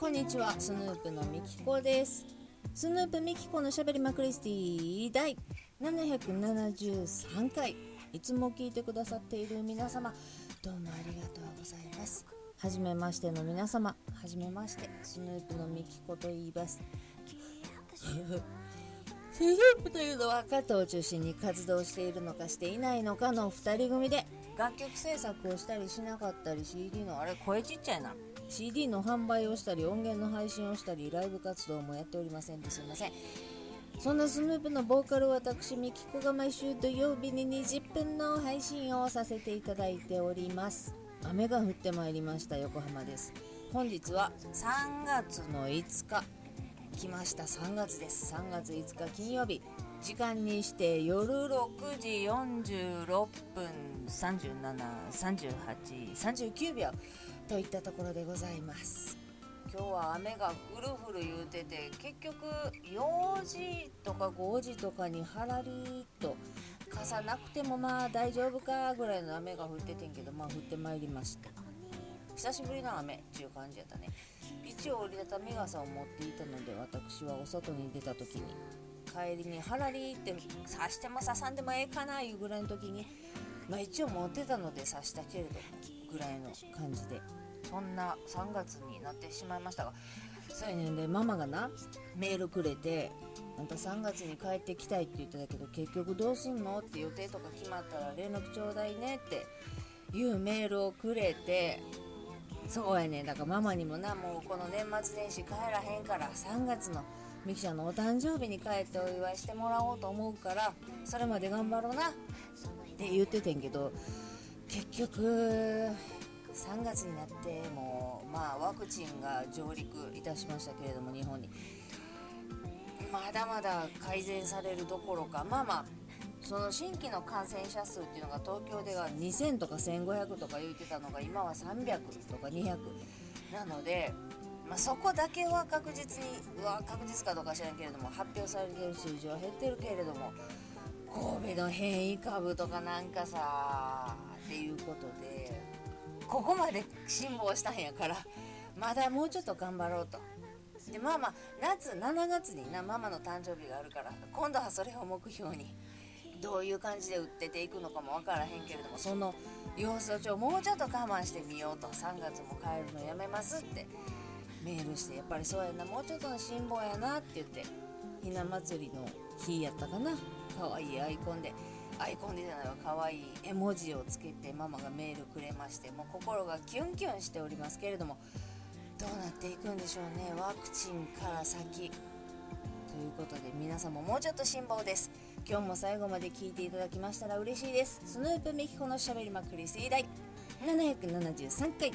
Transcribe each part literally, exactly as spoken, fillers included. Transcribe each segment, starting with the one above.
こんにちは、スヌープのみきこです。スヌープみきこのしゃべりまクリスティだいななひゃくななじゅうさんかい、いつも聞いてくださっている皆様、どうもありがとうございます。はじめましての皆様、はじめまして、スヌープのみきこと言います。スヌープというのは加藤を中心に活動しているのかしていないのかのふたり組で、楽曲制作をしたりしなかったり、 シーディー のあれ声ちっちゃいな シーディー の販売をしたり、音源の配信をしたり、ライブ活動もやっておりませんですいません。そんなスヌープのボーカル、私みきこが毎週土曜日ににじゅっぷんの配信をさせていただいております。雨が降ってまいりました、横浜です。本日はさんがつのいつか、来ました、さんがつです。さんがついつか金曜日、時間にして夜ろくじよんじゅうろっぷん、さんじゅうなな、さんじゅうはち、さんじゅうきゅうびょうといったところでございます。今日は雨がふるふる言うてて、結局よじとかごじとかにはらりっと、傘なくてもまあ大丈夫かぐらいの雨が降っててんけど、まあ降ってまいりました。久しぶりの雨っていう感じやったね。一応折りたたみ傘を持っていたので、私はお外に出た時に帰りにはらりって差しても差さんでもええかないうぐらいの時に、まあ一応持ってたので差したけれどもぐらいの感じで、そんなさんがつになってしまいましたが、そうやねんで、ママがなメールくれて、あんたさんがつに帰ってきたいって言ってたけど結局どうすんのって、予定とか決まったら連絡ちょうだいねっていうメールをくれて、そうやねん、だからママにもな、もうこの年末年始帰らへんからさんがつのミキちゃんのお誕生日に帰ってお祝いしてもらおうと思うから、それまで頑張ろうなって言っててんけど、結局さんがつになってもまあワクチンが上陸いたしましたけれども、日本にまだまだ改善されるどころか、まあまあその新規の感染者数っていうのが東京ではにせんとかせんごひゃくとか言ってたのが、今はさんびゃくとかにひゃくなので、まあ、そこだけは確実に、うわ確実かどうか知らんけれども、発表されている数字は減ってるけれども、神戸の変異株とかなんかさっていうことで、ここまで辛抱したんやから、まだもうちょっと頑張ろうと。でまあまあ夏しちがつにな、ママの誕生日があるから、今度はそれを目標にどういう感じで打ってていくのかもわからへんけれども、その様子をちょもうちょっと我慢してみようと。さんがつも帰るのやめますってメールして、やっぱりそうやな、もうちょっとの辛抱やなって言って、ひな祭りの日やったかな、かわいいアイコンでアイコンでじゃないわ、かわいい絵文字をつけてママがメールくれまして、もう心がキュンキュンしておりますけれども、どうなっていくんでしょうね、ワクチンから先ということで、皆さんももうちょっと辛抱です。今日も最後まで聞いていただきましたら嬉しいです。スヌープみきこのしゃべりまくり盛大ななひゃくななじゅうさんかい、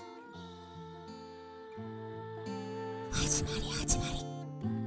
始まり始まり。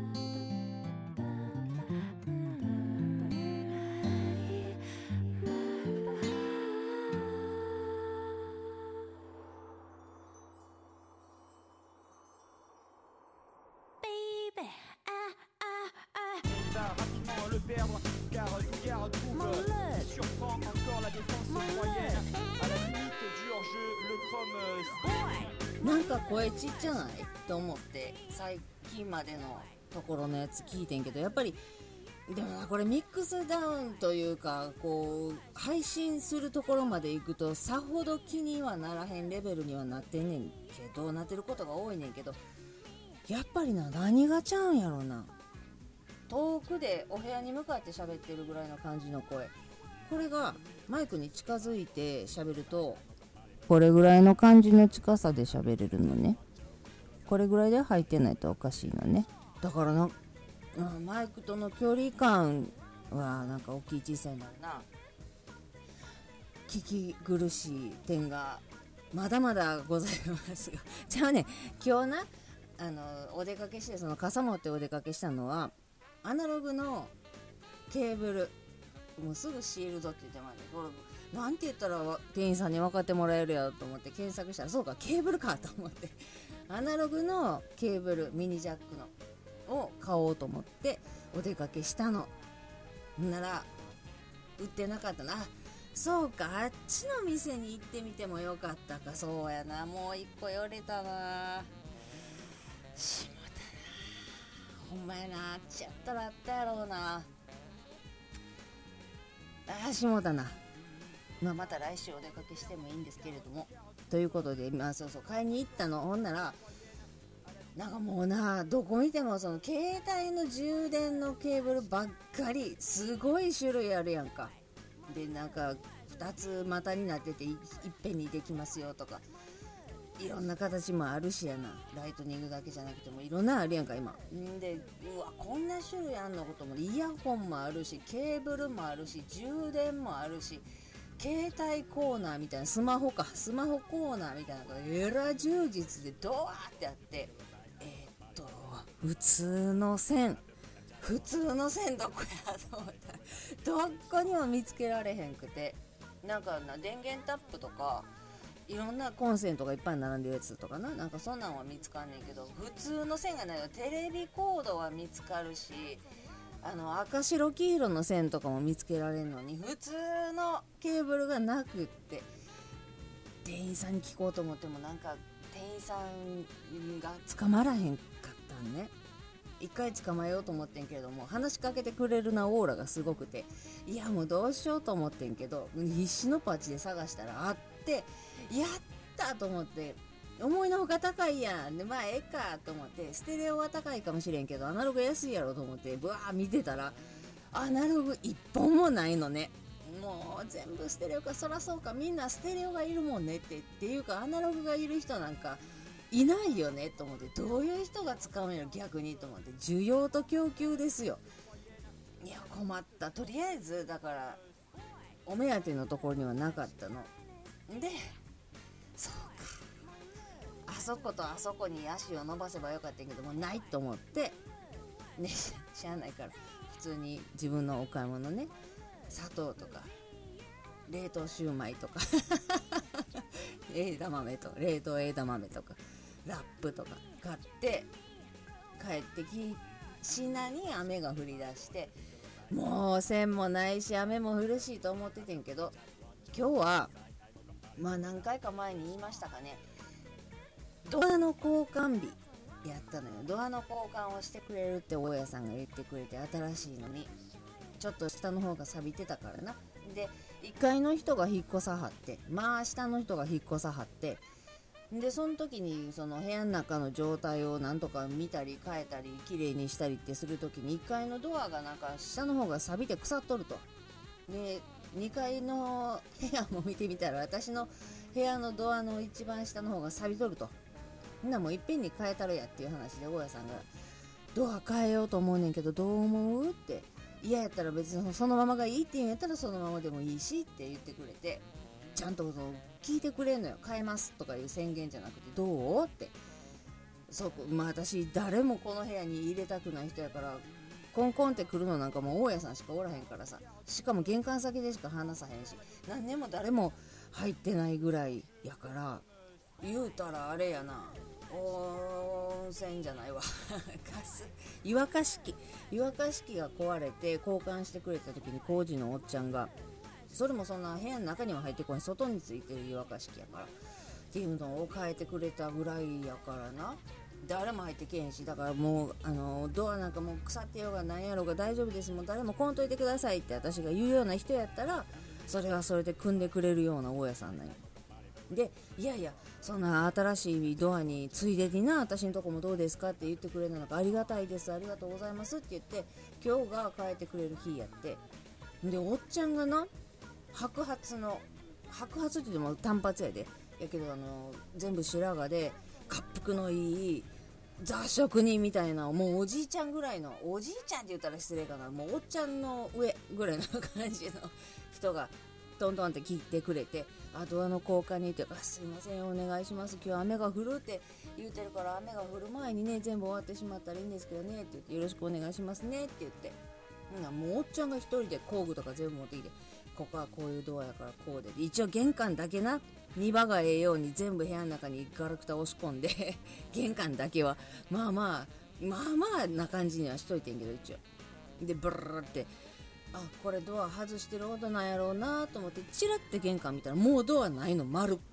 なんか声ちっちゃないと思って最近までのところのやつ聞いてんけど、やっぱりでもな、これミックスダウンというか、こう配信するところまで行くとさほど気にはならへんレベルにはなってんねんけど、なってることが多いねんけど、やっぱりな、何がちゃうんやろな。遠くでお部屋に向かって喋ってるぐらいの感じの声、これがマイクに近づいて喋るとこれぐらいの感じの近さで喋れるのね。これぐらいで入ってないとおかしいのね。だからな、マイクとの距離感はなんか大きい小さいになるな。聞き苦しい点がまだまだございますが、じゃあね、今日な、あのお出かけして、その傘持ってお出かけしたのはアナログのケーブル、もうすぐシールドって言ってました。これなんて言ったら店員さんに分かってもらえるやろと思って検索したら、そうかケーブルかと思って、アナログのケーブル、ミニジャックのを買おうと思ってお出かけしたの。なら売ってなかったな。そうか、あっちの店に行ってみてもよかったか。そうやな、もう一個寄れたな。 しもたな、ほんまやな、あっちやったらあったやろうな。ああ、しもたな。まあ、また来週お出かけしてもいいんですけれども、ということで、まあ、そうそう買いに行ったの。ほんならなんかもうな、どこ見てもその携帯の充電のケーブルばっかり、すごい種類あるやんか。でなんかふたつ股になってて い, いっぺんにできますよとか、いろんな形もあるしやな。ライトニングだけじゃなくてもいろんなあるやんか今んで。うわ、こんな種類あんのことも、イヤホンもあるし、ケーブルもあるし、充電もあるし、携帯コーナーみたいな、スマホかスマホコーナーみたいなのがえら充実でドワーってあって、えー、っと普通の線普通の線どこやと思ったらどこにも見つけられへんくて、なんかな、電源タップとかいろんなコンセントがいっぱい並んでるやつとかな、なんかそんなんは見つかんねんけど、普通の線がないよ。テレビコードは見つかるし、あの赤白黄色の線とかも見つけられるのに、普通のケーブルがなくって、店員さんに聞こうと思ってもなんか店員さんが捕まらへんかったんね。一回捕まえようと思ってんけれども、話しかけてくれるなオーラがすごくて、いやもうどうしようと思ってんけど、必死のパッチで探したらあって、やったと思って、思いのほか高いやんで、まあええかと思って、ステレオは高いかもしれんけどアナログ安いやろと思ってブワー見てたら、アナログ一本もないのね。もう全部ステレオか、そらそうか、みんなステレオがいるもんねって、っていうかアナログがいる人なんかいないよねと思って、どういう人が使うんやろ逆にと思って、需要と供給ですよ。いや困った。とりあえずだからお目当てのところにはなかったので、そうか、あそことあそこに足を伸ばせばよかったけどもないと思ってね、しゃあないから普通に自分のお買い物ね、砂糖とか冷凍シューマイとか枝豆と冷凍枝豆とかラップとか買って帰ってき品に雨が降り出して、もう線もないし雨も降るしと思っててんけど、今日はまあ何回か前に言いましたかね、ドアの交換日やったのよ。ドアの交換をしてくれるって大家さんが言ってくれて、新しいのにちょっと下の方が錆びてたからな。でいっかいの人が引っ越さはって、まあ下の人が引っ越さはって、でその時にその部屋の中の状態をなんとか見たり変えたり綺麗にしたりってする時に、いっかいのドアがなんか下の方が錆びて腐っとると。でにかいの部屋も見てみたら、私の部屋のドアの一番下の方が錆びとると。みんなもういっぺんに変えたるやっていう話で、大家さんがドア変えようと思うねんけどどう思うって、嫌やったら別にそのままがいいって言うんやったらそのままでもいいしって言ってくれて、ちゃんと聞いてくれんのよ。変えますとかいう宣言じゃなくて、どうって。そう、まあ私誰もこの部屋に入れたくない人やから、コンコンって来るのなんかもう大家さんしかおらへんからさ、しかも玄関先でしか話さへんし、何年も誰も入ってないぐらいやから、言うたらあれやな、温泉じゃないわガス湯沸かし器湯沸かし器が壊れて交換してくれた時に、工事のおっちゃんが、それもそんな部屋の中には入ってこない、外についてる湯沸かし器やからっていうのを変えてくれたぐらいやからな。誰も入ってけへんし、だからもうあのドアなんかもう腐ってようがなんやろうが大丈夫です、もう誰も来んといてくださいって私が言うような人やったら、それはそれで組んでくれるような大家さんなんよ。でいやいや、そんな新しいドアについでにな、私のとこもどうですかって言ってくれるのか、ありがたいです、ありがとうございますって言って、今日が変えてくれる日やって、でおっちゃんがな、白髪の白髪って言っても単発やで、やけどあの全部白髪で滑腹のいい雑職人みたいな、もうおじいちゃんぐらいの、おじいちゃんって言ったら失礼かな、もうおっちゃんの上ぐらいの感じの人がトントンって聞いてくれて、あ、ドアの交換にって、あ、すいませんお願いします、今日雨が降るって言ってるから、雨が降る前にね全部終わってしまったらいいんですけどねって言って、よろしくお願いしますねって言って、もうおっちゃんが一人で工具とか全部持ってきて、ここはこういうドアやからこうで、一応玄関だけな、見場がええように全部部屋の中にガラクタ押し込んで玄関だけはまあまあまあまあな感じにはしといてんけど、一応でブルルって、あ、これドア外してることなんやろうなと思ってチラって玄関見たら、もうドアないの、丸っぽ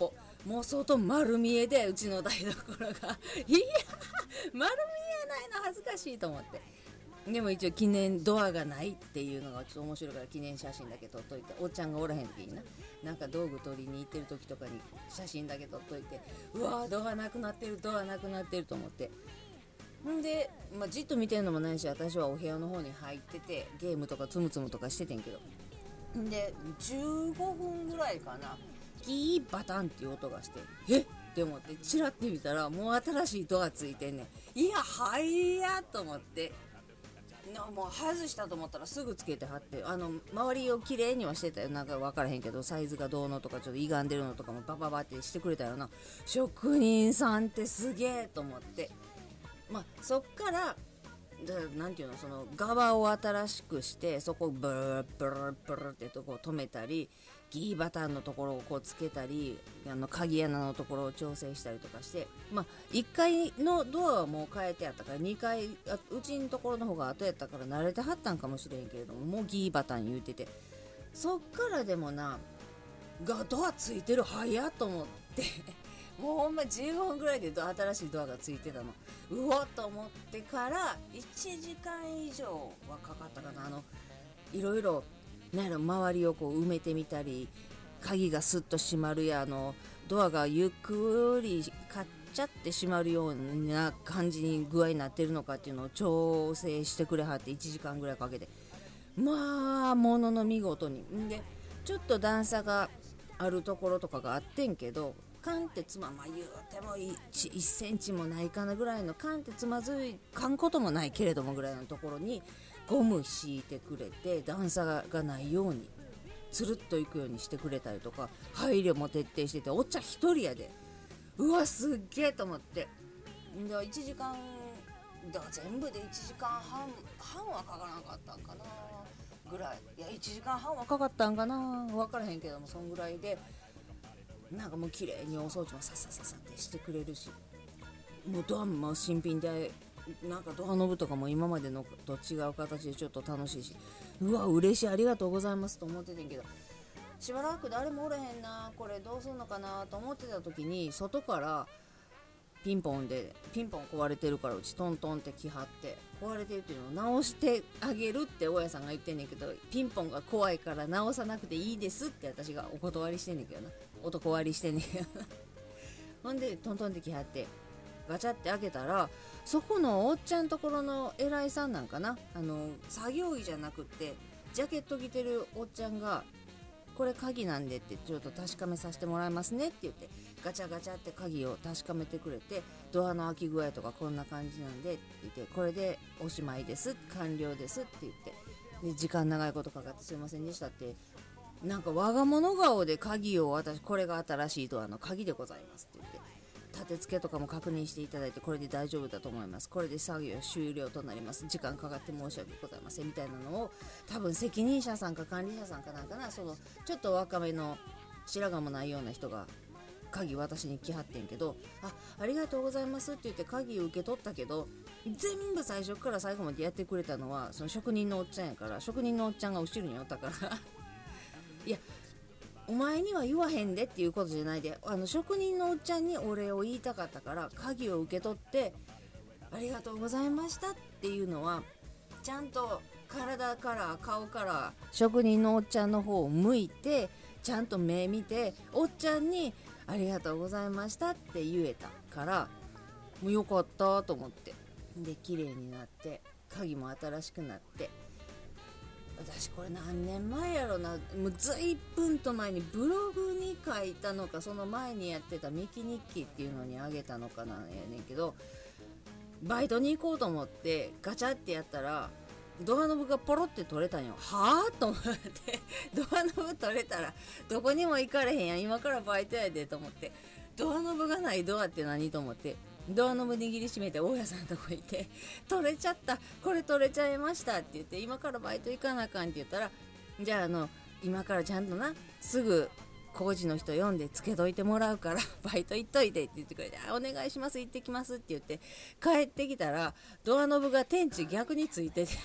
もう相当丸見えで、うちの台所がいや丸見えないの恥ずかしいと思って。でも一応記念ドアがないっていうのがちょっと面白いから記念写真だけ撮っといて、おっちゃんがおらへん時にな、なんか道具取りに行ってる時とかに写真だけ撮っといて、うわードアなくなってるドアなくなってると思って、んで、まあ、じっと見てるのもないし、私はお部屋の方に入っててゲームとかつむつむとかしててんけど、んでじゅうごふんぐらいかな、ギーバタンっていう音がして、えっって思ってチラって見たら、もう新しいドアついてんねん。いやはいやと思って、もう外したと思ったらすぐつけてはって、あの周りをきれいにはしてたよ。なんか分からへんけど、サイズがどうのとかちょっと歪んでるのとかもバババってしてくれたよな。職人さんってすげえと思って、まあそっからなんていうの、その側を新しくして、そこをブルブルブルってとこを止めたり、ギーバタンのところをこうつけたり、あの鍵穴のところを調整したりとかして、まあいっかいのドアはもう変えてあったから、にかい、あうちのところの方が後やったから慣れてはったんかもしれんけれども、もうギーバタン言うてて、そっからでもな、がドアついてる早っと思ってもうほんまじゅうごふんぐらいで新しいドアがついてたの、うわっと思ってからいちじかん以上はかかったかな。あのいろいろなんやろ、周りをこう埋めてみたり、鍵がスッと閉まるや、あのドアがゆっくりカッチャって閉まるような感じに具合になってるのかっていうのを調整してくれはって、いちじかんぐらいかけて、まあものの見事に。んでちょっと段差があるところとかがあってんけど、カンってつま、まあ言うても いち, いっセンチもないかなぐらいの、カンってつまずいかんこともないけれどもぐらいのところにゴム敷いてくれて、段差がないようにつるっといくようにしてくれたりとか、配慮も徹底してて、おっちゃん一人やで、うわすっげえと思って。でいちじかんだから全部でいちじかんはん半はかからなかったんかなぐらい、いやいちじかんはんはかかったんかな分からへんけども、そんぐらいでなんかもう綺麗にお掃除もささささってしてくれるし、もうドアも新品で、なんかドアノブとかも今までのと違う形でちょっと楽しいし、うわ嬉しい、ありがとうございますと思っててんけど、しばらく誰もおれへんな、これどうすんのかなと思ってた時に、外からピンポンで、ピンポン壊れてるから、うちトントンって来はって、壊れてるっていうのを直してあげるって大家さんが言ってんねんけど、ピンポンが怖いから直さなくていいですって私がお断りしてんねんけどな、お断りしてんねんけどなほんでトントンって来はって、ガチャって開けたら、そこのおっちゃんところの偉いさんなんかな、あの作業着じゃなくってジャケット着てるおっちゃんが、これ鍵なんでってちょっと確かめさせてもらいますねって言って、ガチャガチャって鍵を確かめてくれて、ドアの開き具合とかこんな感じなんでって言って、これでおしまいです、完了ですって言って、で時間長いことかかってすいませんでしたって、なんか我が物顔で鍵を私、これが新しいドアの鍵でございますって言って、立て付けとかも確認していただいて、これで大丈夫だと思います、これで作業終了となります、時間かかって申し訳ございませんみたいなのを、多分責任者さんか管理者さんかなんかな、そのちょっと若めの白髪もないような人が鍵私に来はってんけど、あ、ありがとうございますって言って鍵を受け取ったけど、全部最初から最後までやってくれたのはその職人のおっちゃんやから、職人のおっちゃんが後ろにおったからいやお前には言わへんでっていうことじゃないで、あの職人のおっちゃんにお礼を言いたかったから、鍵を受け取ってありがとうございましたっていうのは、ちゃんと体から顔から職人のおっちゃんの方を向いて、ちゃんと目見ておっちゃんにありがとうございましたって言えたから、もうよかったと思って、で綺麗になって鍵も新しくなって、私これ何年前やろな、もうずいぶんと前にブログに書いたのか、その前にやってたミキ日記っていうのにあげたのかなんやねんけど、バイトに行こうと思ってガチャってやったらドアノブがポロって取れたんよ。はぁと思ってドアノブ取れたらどこにも行かれへんやん、今からバイトやでと思って、ドアノブがないドアって何と思って、ドアノブ握りしめて大家さんのとこ行って、取れちゃった、これ取れちゃいましたって言って、今からバイト行かなあかんって言ったら、じゃああの今からちゃんとな、すぐ工事の人呼んでつけといてもらうからバイト行っといてって言ってくれて、あお願いします、行ってきますって言って帰ってきたら、ドアノブが天地逆についてて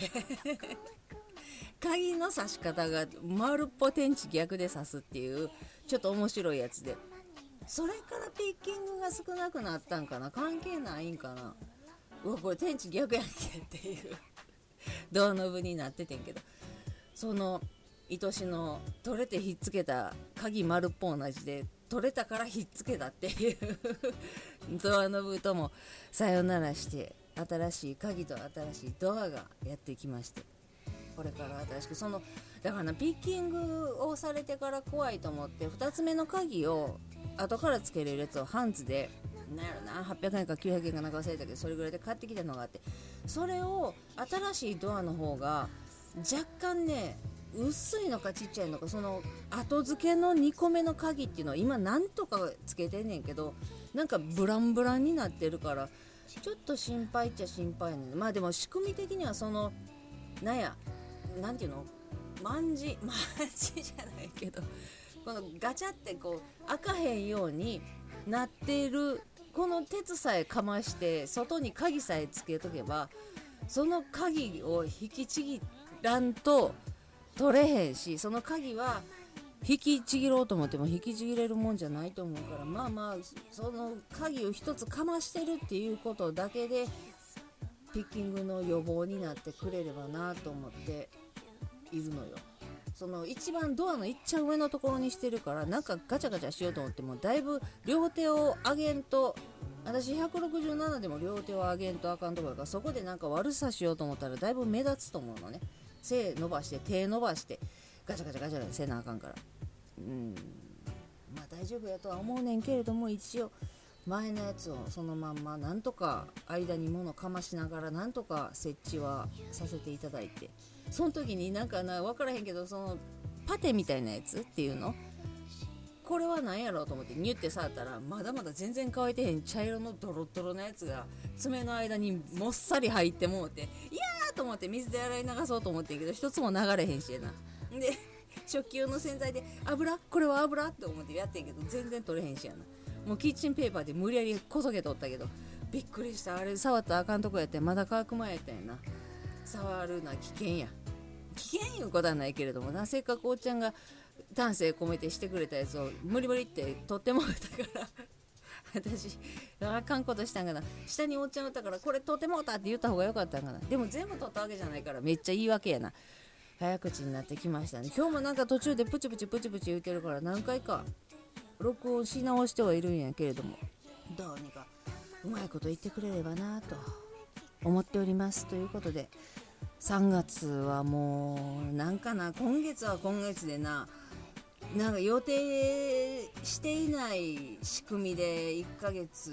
鍵の刺し方が丸っぽ天地逆で刺すっていうちょっと面白いやつで、 それからピッキングが少なくなったんかな、関係ないんかな。うわこれ天地逆やんけっていうドアノブになっててんけど、その愛しの取れてひっつけた鍵丸っぽ同じで、取れたからひっつけたっていうドアノブともさよならして、新しい鍵と新しいドアがやってきまして、これから新しく、そのだからな、ピッキングをされてから怖いと思ってふたつめの鍵を後からつけれるやつをハンズでなんやろな、はっぴゃくえんかきゅうひゃくえんかなんか忘れたけど、それぐらいで買ってきたのがあって、それを新しいドアの方が若干ね、薄いのかちっちゃいのか、その後付けのにこめの鍵っていうのは今なんとかつけてんねんけど、なんかブランブランになってるからちょっと心配っちゃ心配ねん。まあでも仕組み的にはそのなんやなんていうの、まんじまんじじゃないけど、このガチャってこう開かへんようになってる、この鉄さえかまして外に鍵さえつけとけば、その鍵を引きちぎらんと取れへんし、その鍵は引きちぎろうと思っても引きちぎれるもんじゃないと思うから、まあまあその鍵を一つかましてるっていうことだけでピッキングの予防になってくれればなと思っているのよ。その一番ドアのいっちゃん上のところにしてるから、なんかガチャガチャしようと思ってもだいぶ両手を上げんと、私ひゃくろくじゅうななでも両手を上げんとあかんところだから、そこでなんか悪さしようと思ったらだいぶ目立つと思うのね。背伸ばして手伸ばしてガチャガチャガチャせなあかんから、うん、まあ大丈夫やとは思うねんけれども、一応前のやつをそのまんまなんとか間に物かましながらなんとか設置はさせていただいて、その時になんかな、分からへんけど、そのパテみたいなやつっていうの、これは何やろうと思ってニュって触ったら、まだまだ全然乾いてへん茶色のドロドロのやつが爪の間にもっさり入ってもうて、いやーと思って水で洗い流そうと思ってんけど、一つも流れへんしやな。で食器用の洗剤で油、これは油って思ってやってんけど全然取れへんしやな。もうキッチンペーパーで無理やりこそげとったけど、びっくりした。あれ触ったらあかんとこやって、まだ乾く前やったんやな。触るな危険や。危険いうことはないけれどもな、せっかくおっちゃんが丹精込めてしてくれたやつを無理無理って取ってもらったから私あかんことしたんかな。下におっちゃんおったからこれ取ってもらったって言った方がよかったんかな。でも全部取ったわけじゃないからめっちゃ言い訳やな。早口になってきましたね。今日もなんか途中でプチプチプチプチ言うてるから何回か録音し直してはいるんやけれども、どうにかうまいこと言ってくれればなと思っております。ということでさんがつはもうなんかな、今月は今月でな、なんか予定していない仕組みでいっかげつ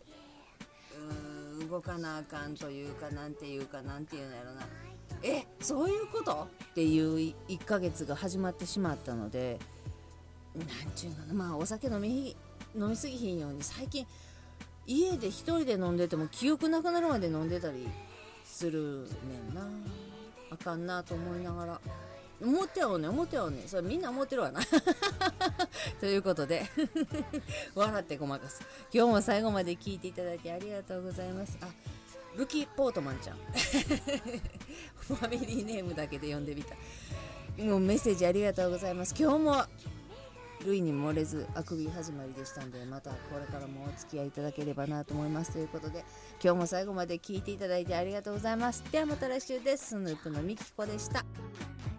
う動かなあかんというか、なんていうかなんていうのやろな、えそういうことっていういっかげつが始まってしまったので、なんちゅうかな、まあお酒飲み飲みすぎひんように最近家で一人で飲んでても記憶なくなるまで飲んでたりするねんな。あかんなと思いながら思ってはね思ってはねそれみんな思ってるわなということで笑ってごまかす。今日も最後まで聞いていただきありがとうございます。あ、ルキ・ポートマンちゃんファミリーネームだけで呼んでみた。もうメッセージありがとうございます。今日も類に漏れずあくび始まりでしたんで、またこれからもお付き合いいただければなと思います。ということで今日も最後まで聞いていただいてありがとうございます。ではまた来週です。スヌープのみきこでした。